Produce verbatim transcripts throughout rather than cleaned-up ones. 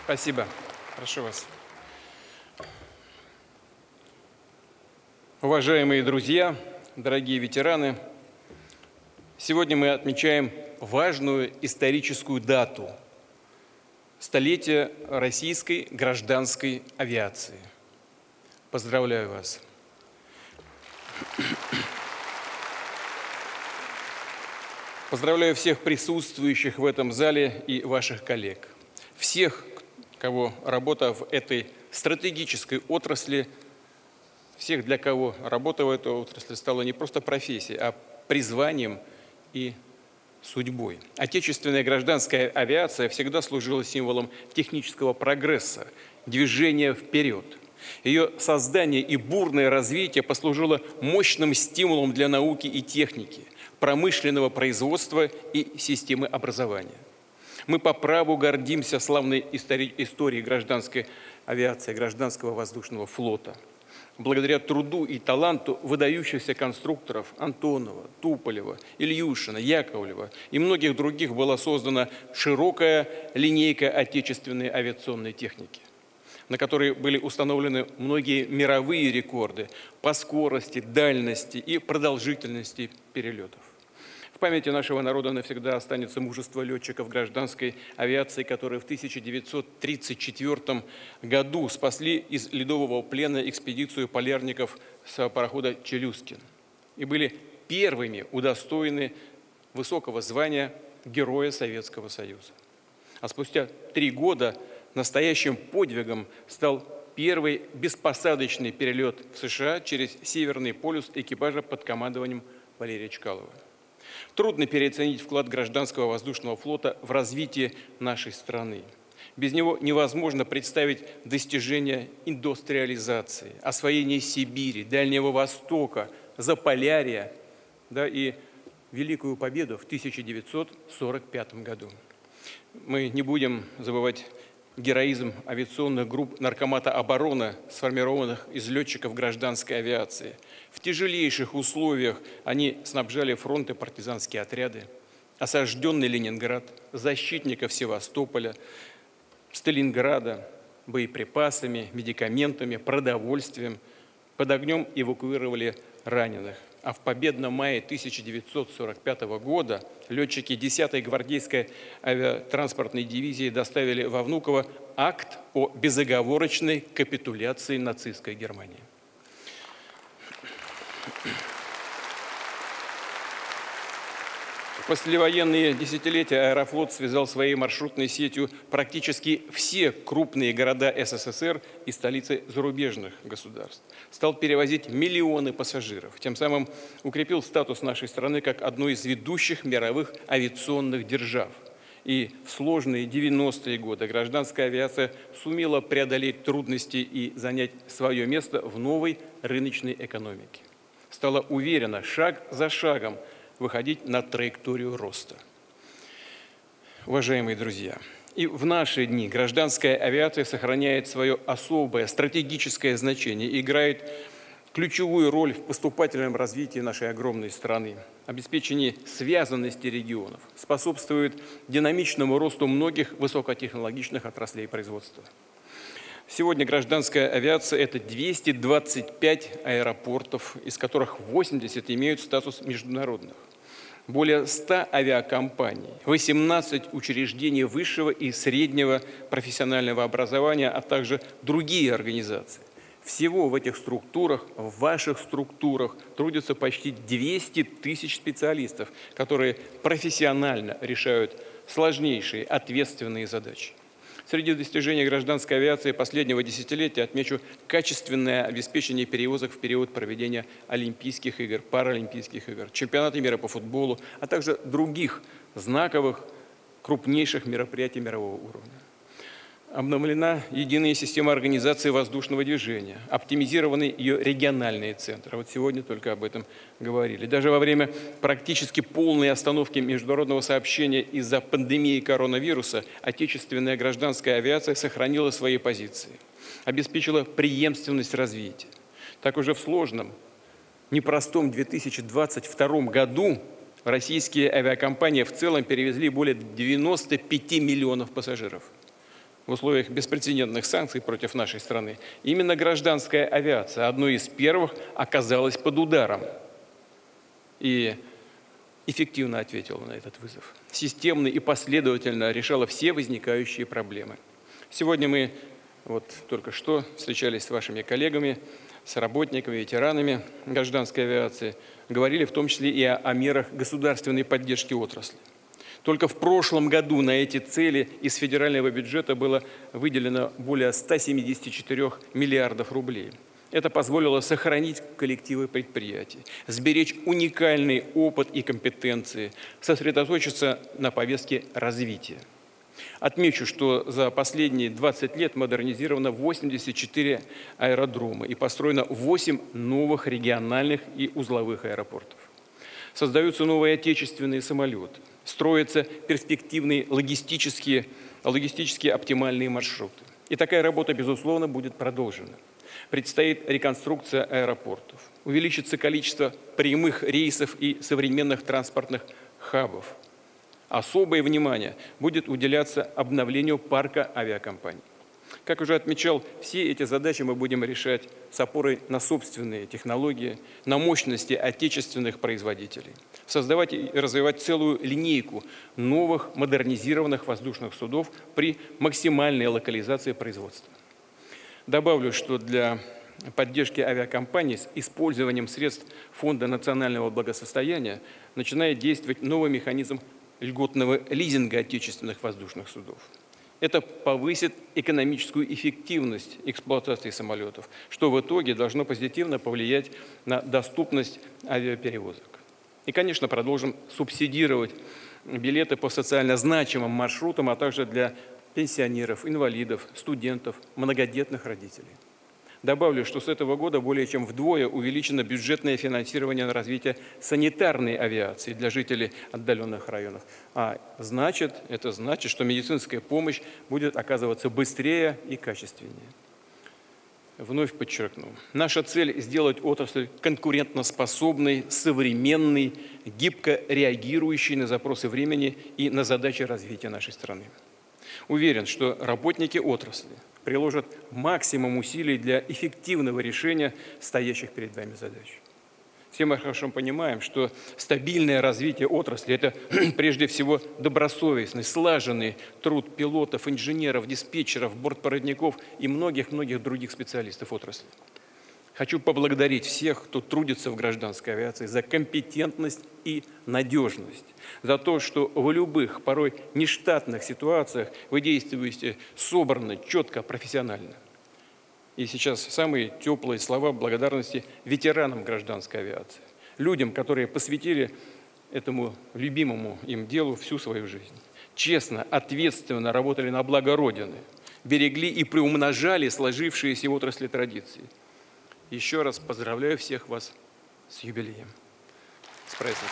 Спасибо. Прошу вас. Уважаемые друзья, дорогие ветераны, сегодня мы отмечаем важную историческую дату – столетие российской гражданской авиации. Поздравляю вас. Поздравляю всех присутствующих в этом зале и ваших коллег. Всех, кого работа в этой стратегической отрасли, всех, для кого работа в этой отрасли стала не просто профессией, а призванием и судьбой. Отечественная гражданская авиация всегда служила символом технического прогресса, движения вперед. Ее создание и бурное развитие послужило мощным стимулом для науки и техники, промышленного производства и системы образования. Мы по праву гордимся славной историей гражданской авиации, гражданского воздушного флота. Благодаря труду и таланту выдающихся конструкторов Антонова, Туполева, Ильюшина, Яковлева и многих других была создана широкая линейка отечественной авиационной техники, на которой были установлены многие мировые рекорды по скорости, дальности и продолжительности перелетов. В памяти нашего народа навсегда останется мужество летчиков гражданской авиации, которые в тысяча девятьсот тридцать четвёртом году спасли из ледового плена экспедицию полярников с парохода «Челюскин» и были первыми удостоены высокого звания Героя Советского Союза. А спустя три года настоящим подвигом стал первый беспосадочный перелет в США через Северный полюс экипажа под командованием Валерия Чкалова. Трудно переоценить вклад гражданского воздушного флота в развитие нашей страны. Без него невозможно представить достижения индустриализации, освоения Сибири, Дальнего Востока, Заполярья, да, и великую победу в тысяча девятьсот сорок пятом году. Мы не будем забывать героизм авиационных групп Наркомата обороны, сформированных из летчиков гражданской авиации. В тяжелейших условиях они снабжали фронты партизанские отряды, осажденный Ленинград, защитников Севастополя, Сталинграда, боеприпасами, медикаментами, продовольствием. Под огнем эвакуировали раненых. А в победном мае тысяча девятьсот сорок пятого года летчики десятой гвардейской авиатранспортной дивизии доставили во Внуково акт о безоговорочной капитуляции нацистской Германии. В послевоенные десятилетия Аэрофлот связал своей маршрутной сетью практически все крупные города СССР и столицы зарубежных государств. Стал перевозить миллионы пассажиров, тем самым укрепил статус нашей страны как одной из ведущих мировых авиационных держав. И в сложные девяностые годы гражданская авиация сумела преодолеть трудности и занять свое место в новой рыночной экономике. Стала уверенно, шаг за шагом, выходить на траекторию роста. Уважаемые друзья, и в наши дни гражданская авиация сохраняет свое особое стратегическое значение и играет ключевую роль в поступательном развитии нашей огромной страны, обеспечении связанности регионов, способствует динамичному росту многих высокотехнологичных отраслей производства. Сегодня гражданская авиация – это двести двадцать пять аэропортов, из которых восемьдесят имеют статус международных. Более ста авиакомпаний, восемнадцать учреждений высшего и среднего профессионального образования, а также другие организации. Всего в этих структурах, в ваших структурах трудятся почти двести тысяч специалистов, которые профессионально решают сложнейшие ответственные задачи. Среди достижений гражданской авиации последнего десятилетия отмечу качественное обеспечение перевозок в период проведения Олимпийских игр, Паралимпийских игр, чемпионата мира по футболу, а также других знаковых, крупнейших мероприятий мирового уровня. Обновлена единая система организации воздушного движения, оптимизированы ее региональные центры. Вот сегодня только об этом говорили. Даже во время практически полной остановки международного сообщения из-за пандемии коронавируса отечественная гражданская авиация сохранила свои позиции, обеспечила преемственность развития. Так уже в сложном, непростом две тысячи двадцать втором году российские авиакомпании в целом перевезли более девяноста пяти миллионов пассажиров. в условиях беспрецедентных санкций против нашей страны, именно гражданская авиация одной из первых оказалась под ударом и эффективно ответила на этот вызов. Системно и последовательно решала все возникающие проблемы. Сегодня мы вот только что встречались с вашими коллегами, с работниками, ветеранами гражданской авиации, говорили в том числе и о, о мерах государственной поддержки отрасли. Только в прошлом году на эти цели из федерального бюджета было выделено более ста семидесяти четырёх миллиардов рублей. Это позволило сохранить коллективы предприятий, сберечь уникальный опыт и компетенции, сосредоточиться на повестке развития. Отмечу, что за последние двадцать лет модернизировано восемьдесят четыре аэродрома и построено восемь новых региональных и узловых аэропортов. Создаются новые отечественные самолеты, строятся перспективные логистические, логистически оптимальные маршруты. И такая работа, безусловно, будет продолжена. Предстоит реконструкция аэропортов, увеличится количество прямых рейсов и современных транспортных хабов. Особое внимание будет уделяться обновлению парка авиакомпаний. Как уже отмечал, все эти задачи мы будем решать с опорой на собственные технологии, на мощности отечественных производителей. Создавать и развивать целую линейку новых модернизированных воздушных судов при максимальной локализации производства. Добавлю, что для поддержки авиакомпаний с использованием средств Фонда национального благосостояния начинает действовать новый механизм льготного лизинга отечественных воздушных судов. Это повысит экономическую эффективность эксплуатации самолетов, что в итоге должно позитивно повлиять на доступность авиаперевозок. И, конечно, продолжим субсидировать билеты по социально значимым маршрутам, а также для пенсионеров, инвалидов, студентов, многодетных родителей. Добавлю, что с этого года более чем вдвое увеличено бюджетное финансирование на развитие санитарной авиации для жителей отдаленных районов. А значит, это значит, что медицинская помощь будет оказываться быстрее и качественнее. Вновь подчеркну, наша цель – сделать отрасль конкурентоспособной, современной, гибко реагирующей на запросы времени и на задачи развития нашей страны. Уверен, что работники отрасли приложат максимум усилий для эффективного решения стоящих перед нами задач. Все мы хорошо понимаем, что стабильное развитие отрасли – это прежде всего добросовестный, слаженный труд пилотов, инженеров, диспетчеров, бортпроводников и многих-многих других специалистов отрасли. Хочу поблагодарить всех, кто трудится в гражданской авиации, за компетентность и надежность, за то, что в любых, порой нештатных ситуациях вы действуете собранно, четко, профессионально. И сейчас самые теплые слова благодарности ветеранам гражданской авиации, людям, которые посвятили этому любимому им делу всю свою жизнь. Честно, ответственно работали на благо Родины, берегли и приумножали сложившиеся в отрасли традиции. Еще раз поздравляю всех вас с юбилеем. С праздником.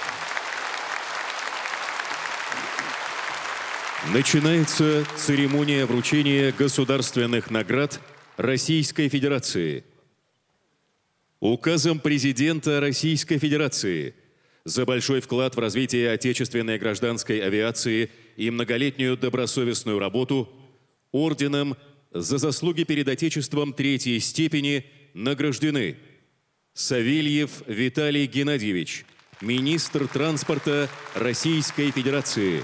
Начинается церемония вручения государственных наград Российской Федерации. Указом президента Российской Федерации за большой вклад в развитие отечественной гражданской авиации и многолетнюю добросовестную работу орденом за заслуги перед Отечеством третьей степени награждены Савельев Виталий Геннадьевич, министр транспорта Российской Федерации.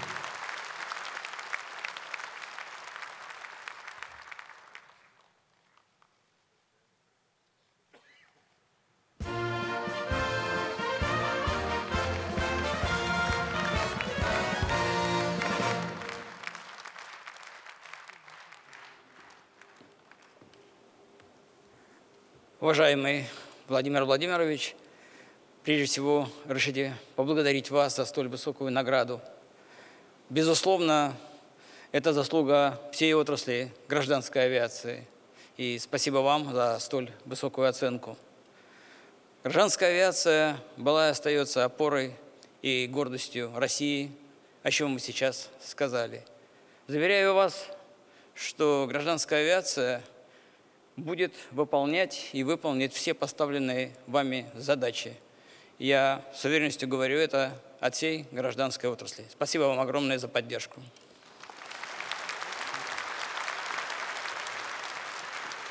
Уважаемый Владимир Владимирович, прежде всего, разрешите поблагодарить вас за столь высокую награду. Безусловно, это заслуга всей отрасли гражданской авиации. И спасибо вам за столь высокую оценку. Гражданская авиация была и остается опорой и гордостью России, о чем мы сейчас сказали. Заверяю вас, что гражданская авиация будет выполнять и выполнить все поставленные вами задачи. Я с уверенностью говорю это от всей гражданской отрасли. Спасибо вам огромное за поддержку.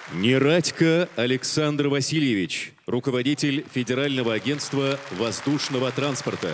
Нерадько Александр Васильевич, руководитель Федерального агентства воздушного транспорта.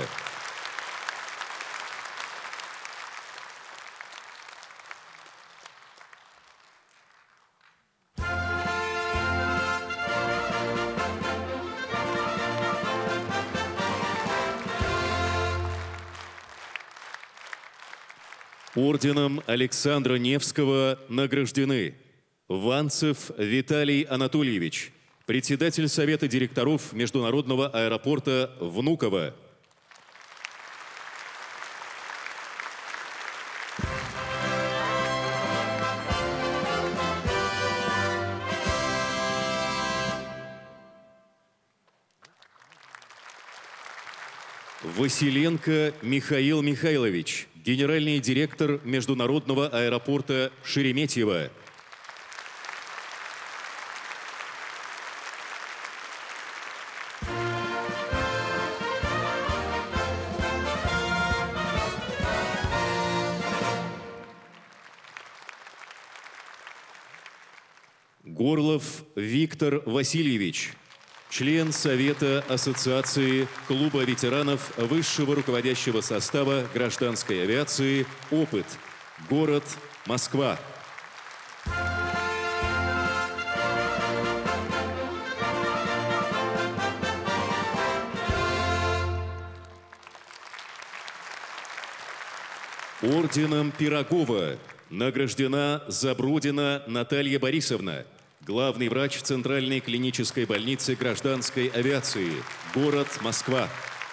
Орденом Александра Невского награждены Ванцев Виталий Анатольевич, председатель Совета директоров Международного аэропорта Внуково. Василенко Михаил Михайлович, генеральный директор Международного аэропорта Шереметьево. Горлов Виктор Васильевич, член Совета Ассоциации Клуба ветеранов высшего руководящего состава гражданской авиации «Опыт», город Москва. Орденом Пирогова награждена Забродина Наталья Борисовна, главный врач Центральной клинической больницы гражданской авиации, город Москва.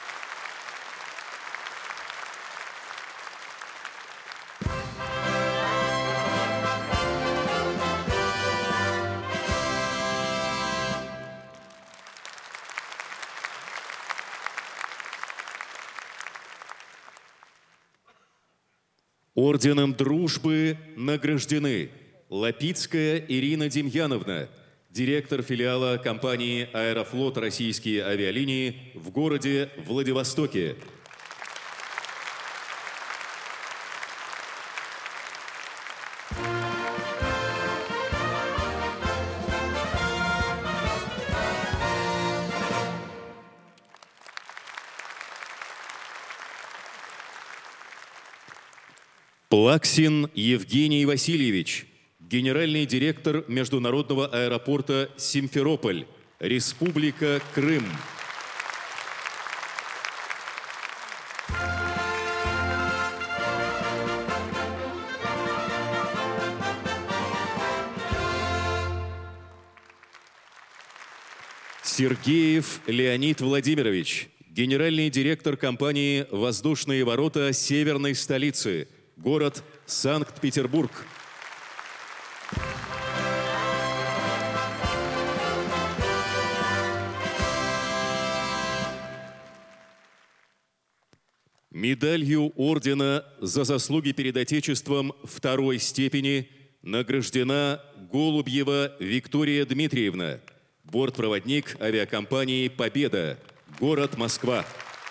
Орденом Дружбы награждены Лапицкая Ирина Демьяновна, директор филиала компании «Аэрофлот Российские авиалинии» в городе Владивостоке. Плаксин Евгений Васильевич, генеральный директор Международного аэропорта Симферополь, Республика Крым. Сергеев Леонид Владимирович, генеральный директор компании «Воздушные ворота Северной столицы», город Санкт-Петербург. Медалью ордена за заслуги перед Отечеством второй степени награждена Голубьева Виктория Дмитриевна, бортпроводник авиакомпании «Победа», город Москва.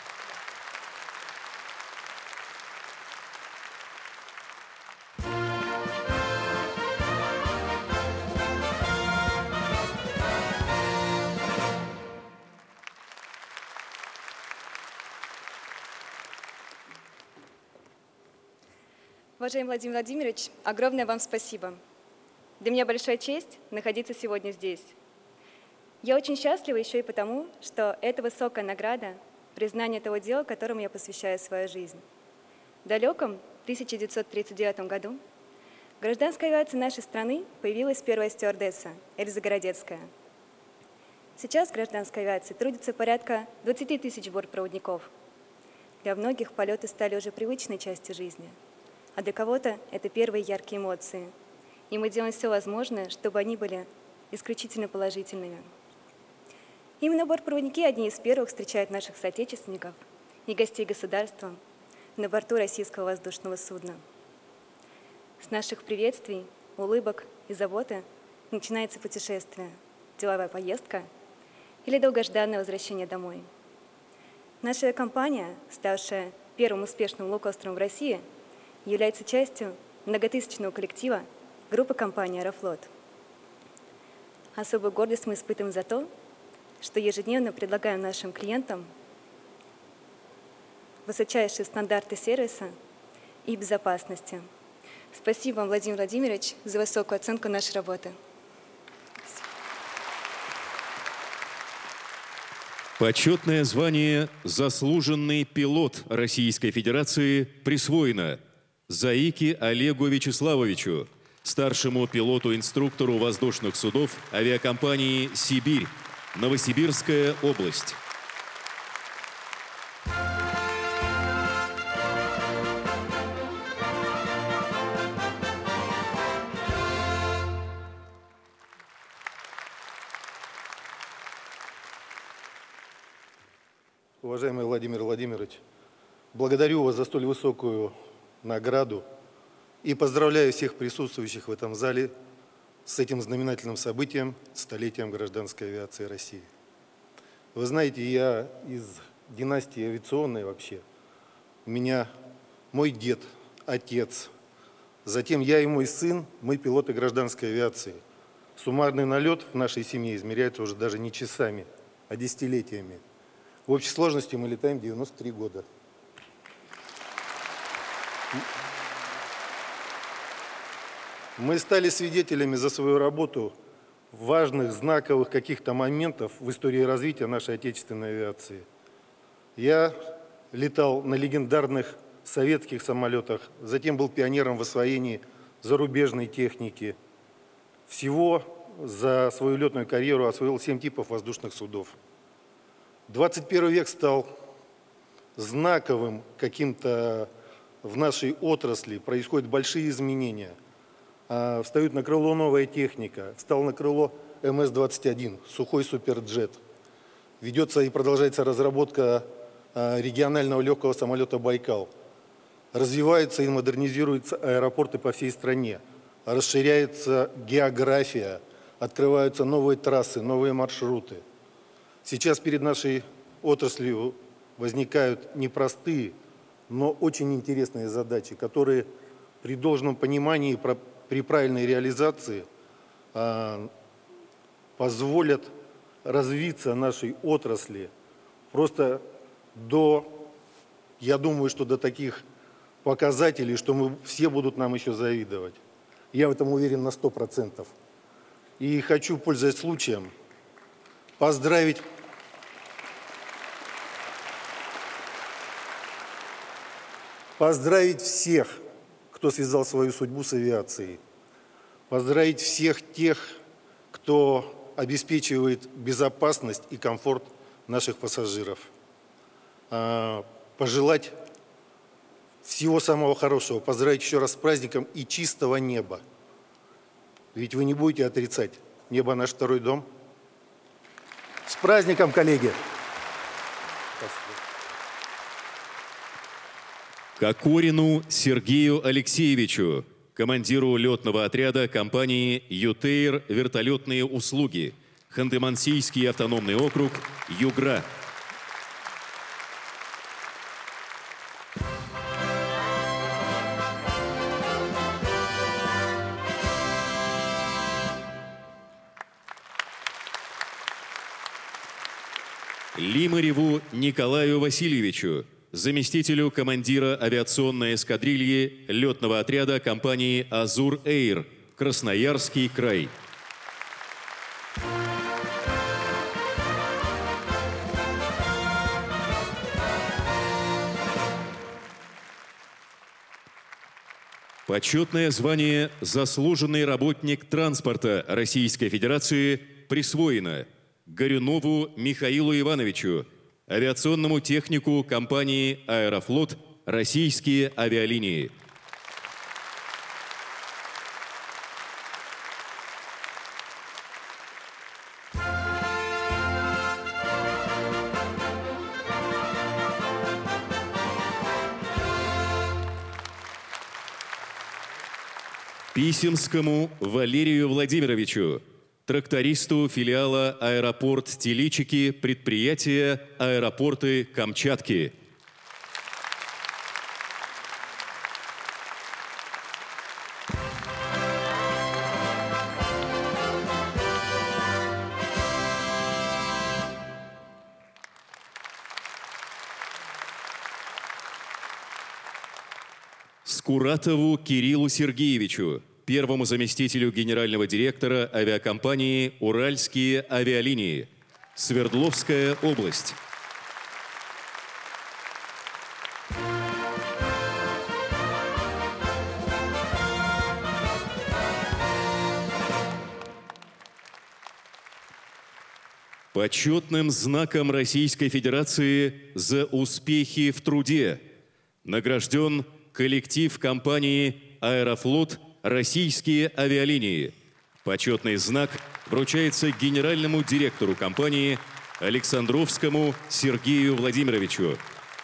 Уважаемый Владимир Владимирович, огромное вам спасибо. Для меня большая честь находиться сегодня здесь. Я очень счастлива еще и потому, что это высокая награда, признание того дела, которому я посвящаю свою жизнь. В далеком тысяча девятьсот тридцать девятом году в гражданской авиации нашей страны появилась первая стюардесса Эльза Городецкая. Сейчас в гражданской авиации трудится порядка двадцати тысяч бортпроводников. Для многих полеты стали уже привычной частью жизни. А для кого-то это первые яркие эмоции. И мы делаем все возможное, чтобы они были исключительно положительными. Именно бортпроводники одни из первых встречают наших соотечественников и гостей государства на борту российского воздушного судна. С наших приветствий, улыбок и заботы начинается путешествие, деловая поездка или долгожданное возвращение домой. Наша компания, ставшая первым успешным лоукостером в России, является частью многотысячного коллектива группы компании «Аэрофлот». Особую гордость мы испытываем за то, что ежедневно предлагаем нашим клиентам высочайшие стандарты сервиса и безопасности. Спасибо вам, Владимир Владимирович, за высокую оценку нашей работы. Почетное звание «Заслуженный пилот Российской Федерации» присвоено Заике Олегу Вячеславовичу, старшему пилоту-инструктору воздушных судов авиакомпании «Сибирь», Новосибирская область. Уважаемый Владимир Владимирович, благодарю вас за столь высокую награду и поздравляю всех присутствующих в этом зале с этим знаменательным событием, столетием гражданской авиации России. Вы знаете, я из династии авиационной вообще. У меня мой дед, отец, затем я и мой сын, мы пилоты гражданской авиации. Суммарный налет в нашей семье измеряется уже даже не часами, а десятилетиями. В общей сложности мы летаем девяносто три года. Мы стали свидетелями за свою работу важных, знаковых каких-то моментов в истории развития нашей отечественной авиации. Я летал на легендарных советских самолетах, затем был пионером в освоении зарубежной техники. Всего за свою летную карьеру освоил семь типов воздушных судов. двадцать первый век стал знаковым каким-то в нашей отрасли, происходят большие изменения. Встают на крыло новая техника, встал на крыло эм эс двадцать один, сухой суперджет. Ведется и продолжается разработка регионального легкого самолета «Байкал». Развиваются и модернизируются аэропорты по всей стране, расширяется география, открываются новые трассы, новые маршруты. Сейчас перед нашей отраслью возникают непростые, но очень интересные задачи, которые при должном понимании, при правильной реализации позволят развиться нашей отрасли просто до, я думаю, что до таких показателей, что мы все будут нам еще завидовать. Я в этом уверен на сто процентов. И хочу, пользуясь случаем, поздравить поздравить всех, кто связал свою судьбу с авиацией, поздравить всех тех, кто обеспечивает безопасность и комфорт наших пассажиров, пожелать всего самого хорошего, поздравить еще раз с праздником и чистого неба. Ведь вы не будете отрицать, небо наш второй дом. С праздником, коллеги! Спасибо. Кокорину Сергею Алексеевичу, командиру летного отряда компании «Ютейр Вертолетные услуги», Ханты-Мансийский автономный округ, Югра. Лимареву Николаю Васильевичу, заместителю командира авиационной эскадрильи летного отряда компании «Азур-Эйр», Красноярский край. Почетное звание «Заслуженный работник транспорта Российской Федерации» присвоено Горюнову Михаилу Ивановичу, авиационному технику компании «Аэрофлот», российские авиалинии. Писемскому Валерию Владимировичу, трактористу филиала «Аэропорт Теличики» предприятия «Аэропорты Камчатки». Скуратову Кириллу Сергеевичу, первому заместителю генерального директора авиакомпании «Уральские авиалинии», Свердловская область. Почетным знаком Российской Федерации за успехи в труде награжден коллектив компании «Аэрофлот. Российские авиалинии». Почетный знак вручается генеральному директору компании Александровскому Сергею Владимировичу.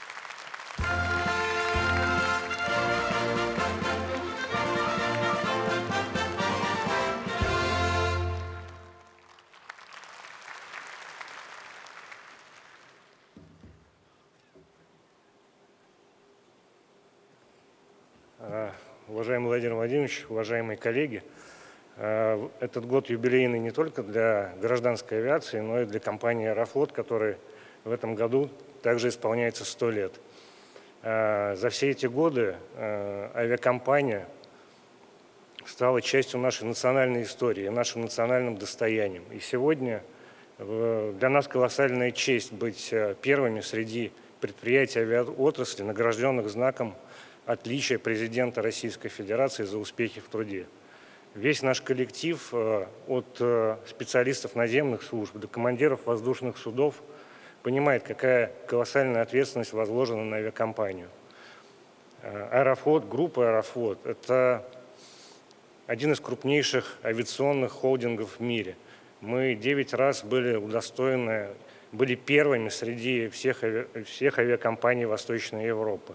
Уважаемый Владимир Владимирович, уважаемые коллеги, этот год юбилейный не только для гражданской авиации, но и для компании «Аэрофлот», которой в этом году также исполняется сто лет. За все эти годы авиакомпания стала частью нашей национальной истории, нашим национальным достоянием. И сегодня для нас колоссальная честь быть первыми среди предприятий авиаотрасли, награжденных знаком отличия президента Российской Федерации за успехи в труде. Весь наш коллектив, от специалистов наземных служб до командиров воздушных судов, понимает, какая колоссальная ответственность возложена на авиакомпанию. Аэрофлот, группа «Аэрофлот» — это один из крупнейших авиационных холдингов в мире. Мы девять раз были удостоены, были первыми среди всех, ави... всех авиакомпаний Восточной Европы.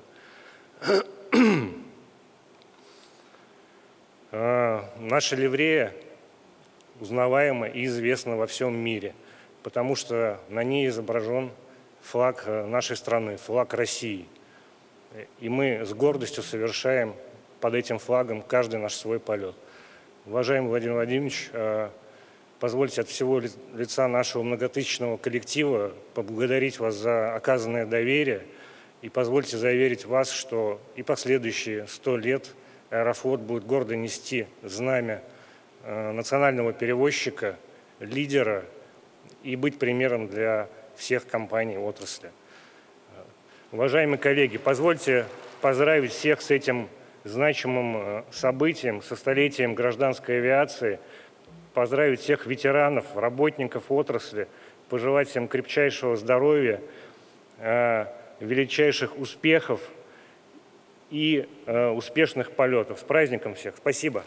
Наша ливрея узнаваема и известна во всем мире, потому что на ней изображен флаг нашей страны, флаг России. И мы с гордостью совершаем под этим флагом каждый наш свой полет. Уважаемый Владимир Владимирович, позвольте от всего лица нашего многотысячного коллектива поблагодарить вас за оказанное доверие. И позвольте заверить вас, что и последующие сто лет Аэрофлот будет гордо нести знамя национального перевозчика, лидера и быть примером для всех компаний отрасли. Уважаемые коллеги, позвольте поздравить всех с этим значимым событием, со столетием гражданской авиации, поздравить всех ветеранов, работников отрасли, пожелать всем крепчайшего здоровья, величайших успехов и э, успешных полетов. С праздником всех! Спасибо!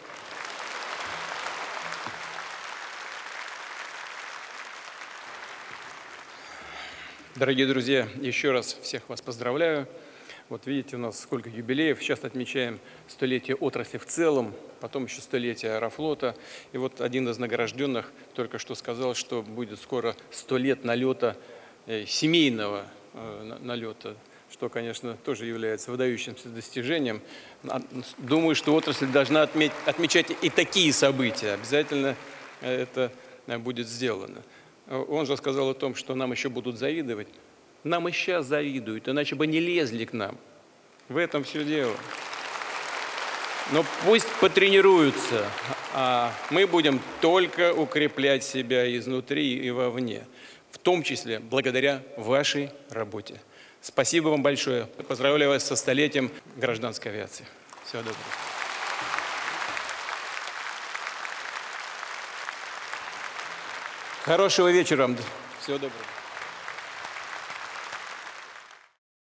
Дорогие друзья, еще раз всех вас поздравляю. Вот видите, у нас сколько юбилеев. Сейчас отмечаем столетие отрасли в целом, потом еще столетие Аэрофлота. И вот один из награжденных только что сказал, что будет скоро сто лет налета, э, семейного э, налета, что, конечно, тоже является выдающимся достижением. Думаю, что отрасль должна отметь, отмечать и такие события. Обязательно это будет сделано. Он же сказал о том, что нам еще будут завидовать. Нам и сейчас завидуют, иначе бы не лезли к нам. В этом все дело. Но пусть потренируются, а мы будем только укреплять себя изнутри и вовне, в том числе благодаря вашей работе. Спасибо вам большое. Поздравляю вас со столетием гражданской авиации. Всего доброго. Хорошего вечера вам. Всего доброго.